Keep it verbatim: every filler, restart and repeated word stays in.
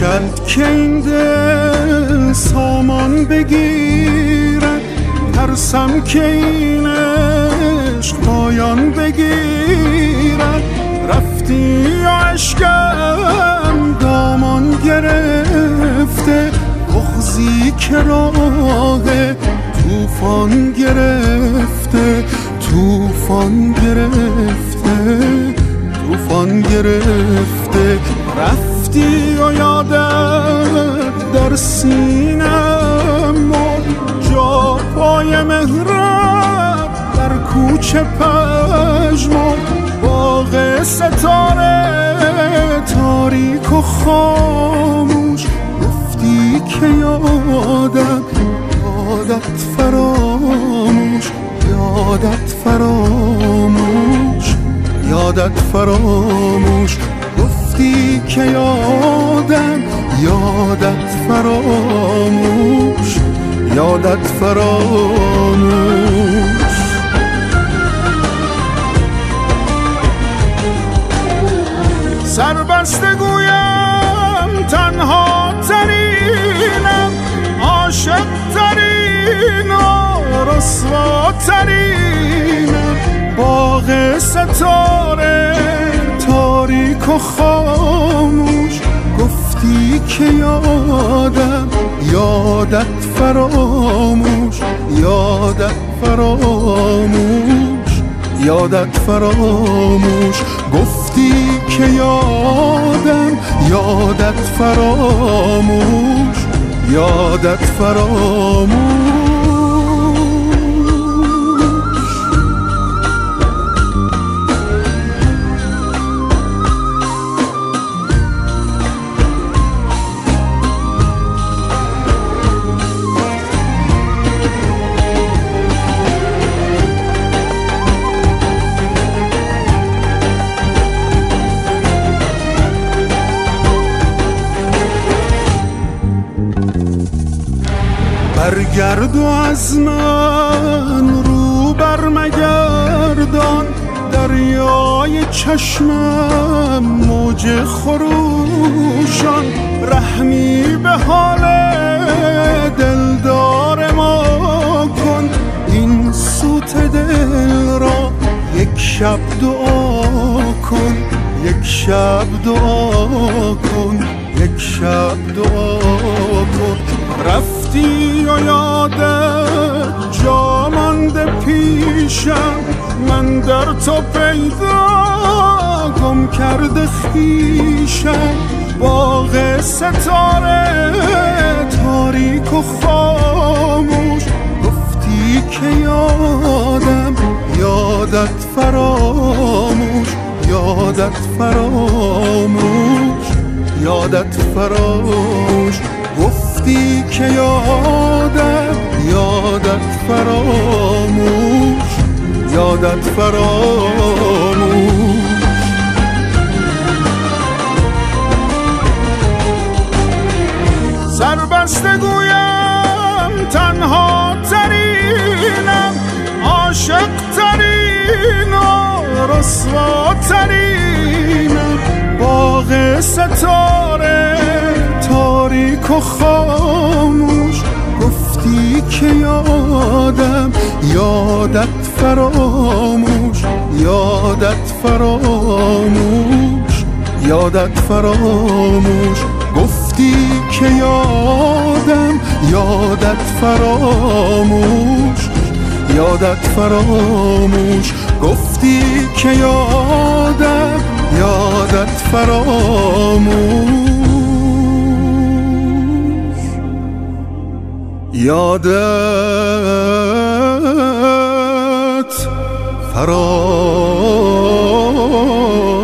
باشد که این دل سامان بگیرد، ترسم که این عشق پایان بگیرد. رفتی و عشقم دامان گرفته، بغضی که راه توفان گرفته، توفان گرفته، توفان گرفته. رفتی و یادت در سینم مرد، جا پای مهرب در کوچه پژمرد. باغ ستاره تاریک و خاموش، گفتی که یادم یادت فراموش، یادت فراموش، یادت فراموش. گفتی که یادم یادت فراموش، یادت فراموش. سربسته گویم تنها ترینم، عاشق ترین و رسوا ترینم. باغ ستاره تاریک و خاموش، گفتی که یادم یادت فراموش، یادت فراموش، یادت فراموش. گفتی که یادم یادت فراموش، یادت فراموش. برگرد و از من رو برمگردان، دریای چشمم موج خروشان. رحمی به حال دلدار ما کن، این سوت دل را یک شب دعا کن، یک شب دعا کن، یک شب دعا کن. رفتی و یادت جا مانده پیشم، من در تو پیدا گم کرده خویشم. باغ ستاره تاریک و خاموش، گفتی که یادم یادت فراموش، یادت فراموش، یادت فراموش. گفتی که یادم یادت فراموش، یادت فراموش. سربسته گویم تنها ترینم، عاشق ترین و رسوا ترینم. باغ ستاره تاریک و خاموش، گفتی که یادم یادت فراموش، یادت فراموش، یادت فراموش. گفتی که یادم یادت فراموش، یادت فراموش. گفتی که یادم یادت فراموش، یادت فراموش.